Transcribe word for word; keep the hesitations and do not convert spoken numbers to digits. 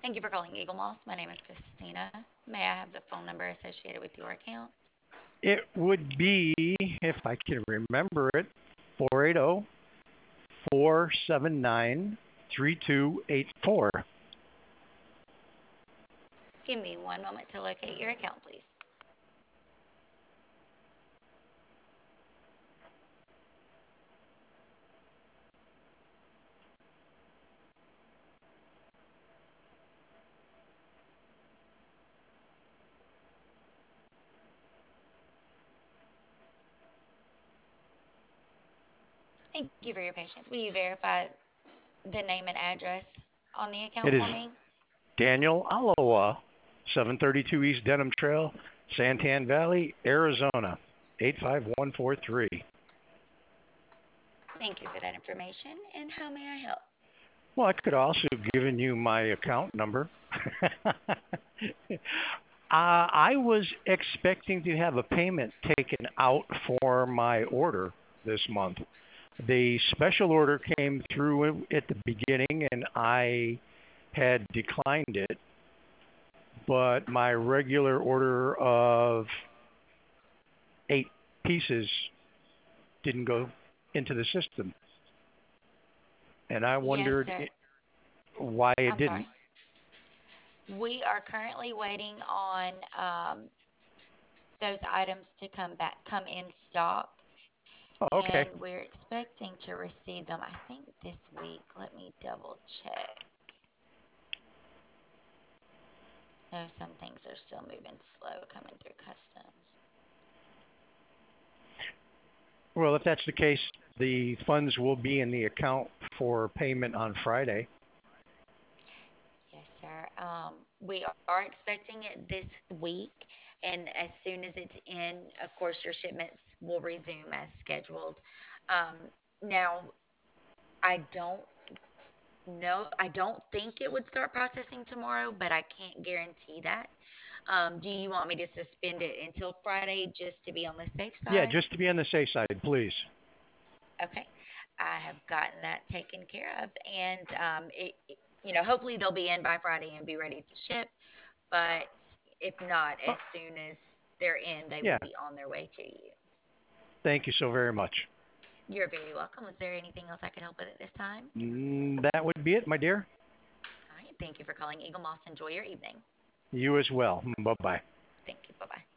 Thank you for calling Eagle Moss. My name is Christina. May I have the phone number associated with your account? It would be, if I can remember it, four eight zero, four seven nine, three two eight four. Give me one moment to locate your account, please. Thank you for your patience. Will you verify the name and address on the account It is for me? Daniel Alowa, seven thirty-two East Denham Trail, Santan Valley, Arizona, eight five one four three. Thank you for that information. And how may I help? Well, I could also have given you my account number. uh, I was expecting to have a payment taken out for my order this month. The special order came through at the beginning and I had declined it, but my regular order of eight pieces didn't go into the system. And I Yes, wondered sir. i- why it I'm didn't. sorry. We are currently waiting on um, those items to come back, come in stock, Oh, and okay. we're expecting to receive them, I think, this week. Let me double check. No, some things are still moving slow coming through customs. Well, if that's the case, the funds will be in the account for payment on Friday. Yes, sir. Um, we are expecting it this week, and as soon as it's in, of course, your shipments will resume as scheduled. Um, now, I don't know, I don't think it would start processing tomorrow, but I can't guarantee that. Um, do you want me to suspend it until Friday just to be on the safe Yeah, side? just to be on the safe side, please. Okay, I have gotten that taken care of, and um, it, it- you know, hopefully they'll be in by Friday and be ready to ship. But if not, Oh, as soon as they're in, they will yeah, be on their way to you. thank you so very much. You're very welcome. Was there anything else I could help with at this time? Mm, that would be it, my dear. All right. Thank you for calling Eagle Moss. Enjoy your evening. You as well. Bye bye. Thank you. Bye bye.